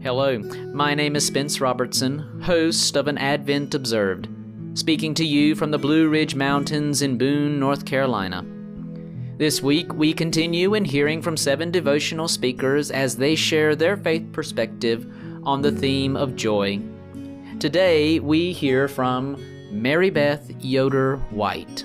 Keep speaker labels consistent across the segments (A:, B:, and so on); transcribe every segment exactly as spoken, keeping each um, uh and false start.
A: Hello, my name is Spence Robertson, host of An Advent Observed, speaking to you from the Blue Ridge Mountains in Boone, North Carolina. This week, we continue in hearing from seven devotional speakers as they share their faith perspective on the theme of joy. Today, we hear from Mary Beth Yoder White.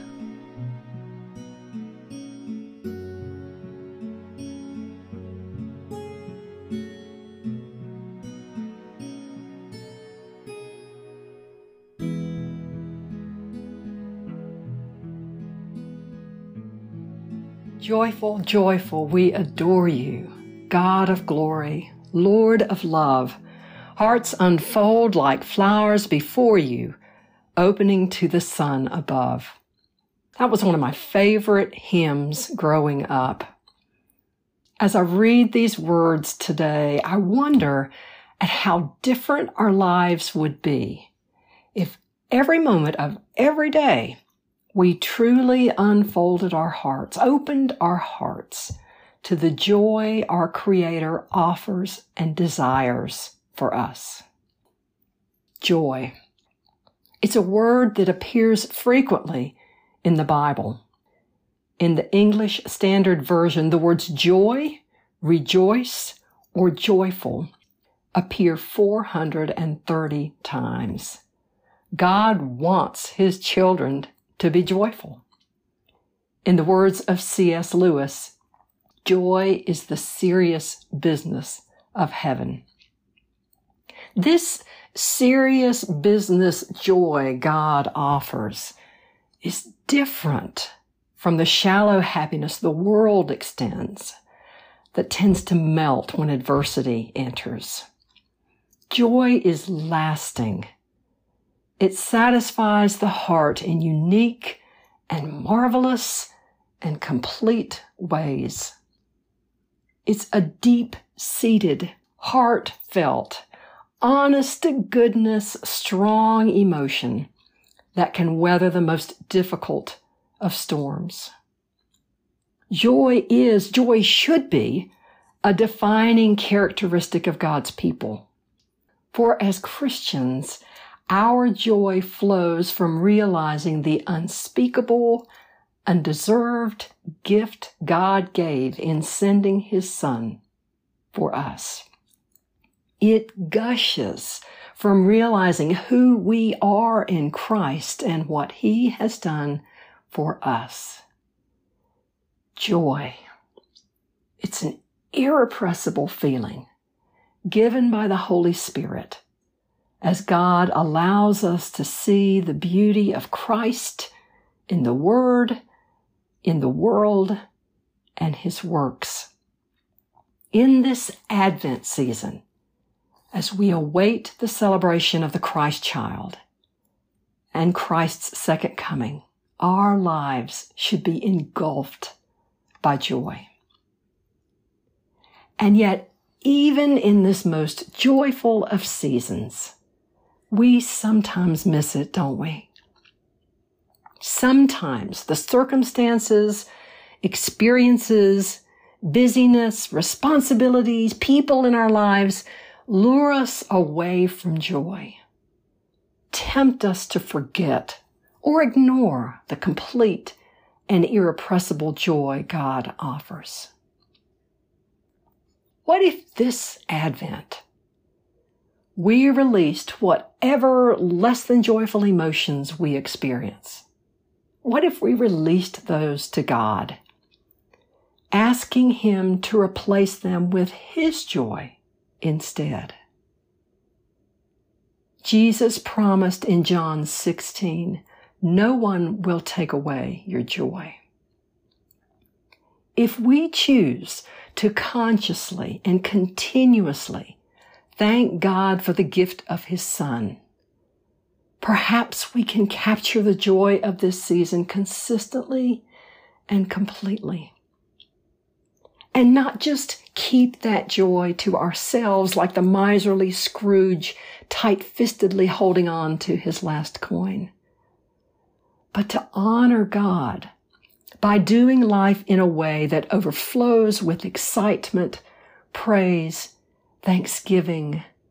B: Joyful, joyful, we adore you, God of glory, Lord of love. Hearts unfold like flowers before you, opening to the sun above. That was one of my favorite hymns growing up. As I read these words today, I wonder at how different our lives would be if every moment of every day we truly unfolded our hearts, opened our hearts to the joy our Creator offers and desires for us. Joy. It's a word that appears frequently in the Bible. In the English Standard Version, the words joy, rejoice, or joyful appear four hundred thirty times. God wants His children to be joyful. In the words of C S Lewis, joy is the serious business of heaven. This serious business joy God offers is different from the shallow happiness the world extends that tends to melt when adversity enters. Joy is lasting. It satisfies the heart in unique and marvelous and complete ways. It's a deep-seated, heartfelt, honest-to-goodness, strong emotion that can weather the most difficult of storms. Joy is, joy should be, a defining characteristic of God's people. For as Christians, our joy flows from realizing the unspeakable, undeserved gift God gave in sending His Son for us. It gushes from realizing who we are in Christ and what He has done for us. Joy. It's an irrepressible feeling given by the Holy Spirit as God allows us to see the beauty of Christ in the Word, in the world, and His works. In this Advent season, as we await the celebration of the Christ child and Christ's second coming, our lives should be engulfed by joy. And yet, even in this most joyful of seasons, we sometimes miss it, don't we? Sometimes the circumstances, experiences, busyness, responsibilities, people in our lives lure us away from joy, tempt us to forget or ignore the complete and irrepressible joy God offers. What if this Advent we released whatever less than joyful emotions we experience? What if we released those to God, asking Him to replace them with His joy instead? Jesus promised in John sixteen, "No one will take away your joy." If we choose to consciously and continuously thank God for the gift of His Son, perhaps we can capture the joy of this season consistently and completely. And not just keep that joy to ourselves like the miserly Scrooge tight-fistedly holding on to his last coin, but to honor God by doing life in a way that overflows with excitement, praise, thanksgiving,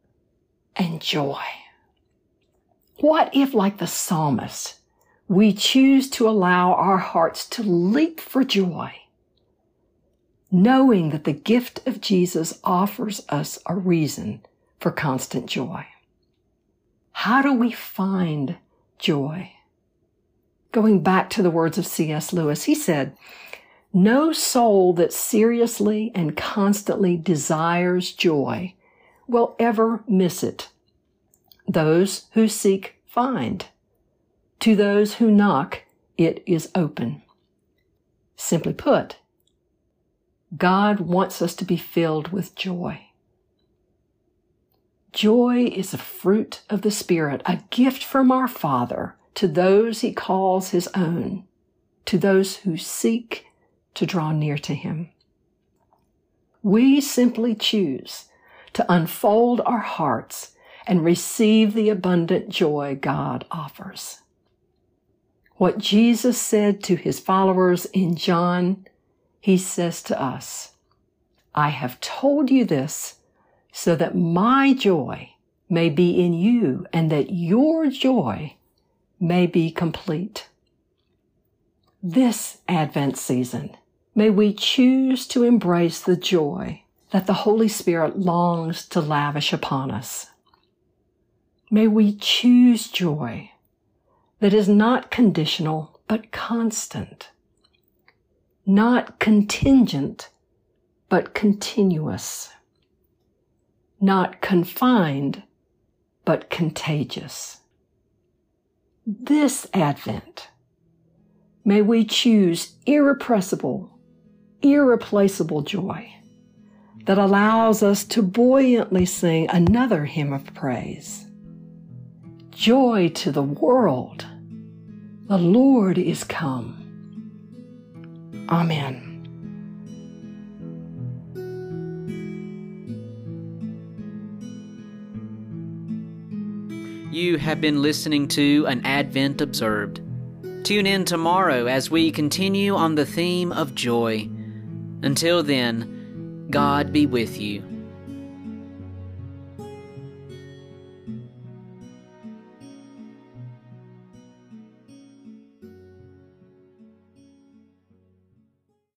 B: and joy. What if, like the psalmist, we choose to allow our hearts to leap for joy, knowing that the gift of Jesus offers us a reason for constant joy? How do we find joy? Going back to the words of C S Lewis, he said, "No soul that seriously and constantly desires joy will ever miss it. Those who seek find. To those who knock, it is open." Simply put, God wants us to be filled with joy. Joy is a fruit of the Spirit, a gift from our Father to those He calls His own, to those who seek to draw near to Him. We simply choose to unfold our hearts and receive the abundant joy God offers. What Jesus said to His followers in John, He says to us, "I have told you this so that my joy may be in you and that your joy may be complete." This Advent season, may we choose to embrace the joy that the Holy Spirit longs to lavish upon us. May we choose joy that is not conditional but constant, not contingent but continuous, not confined but contagious. This Advent, may we choose irrepressible, irreplaceable joy that allows us to buoyantly sing another hymn of praise. Joy to the world, the Lord is come. Amen.
A: You have been listening to an Advent Observed. Tune in tomorrow as we continue on the theme of joy. Until then, God be with you.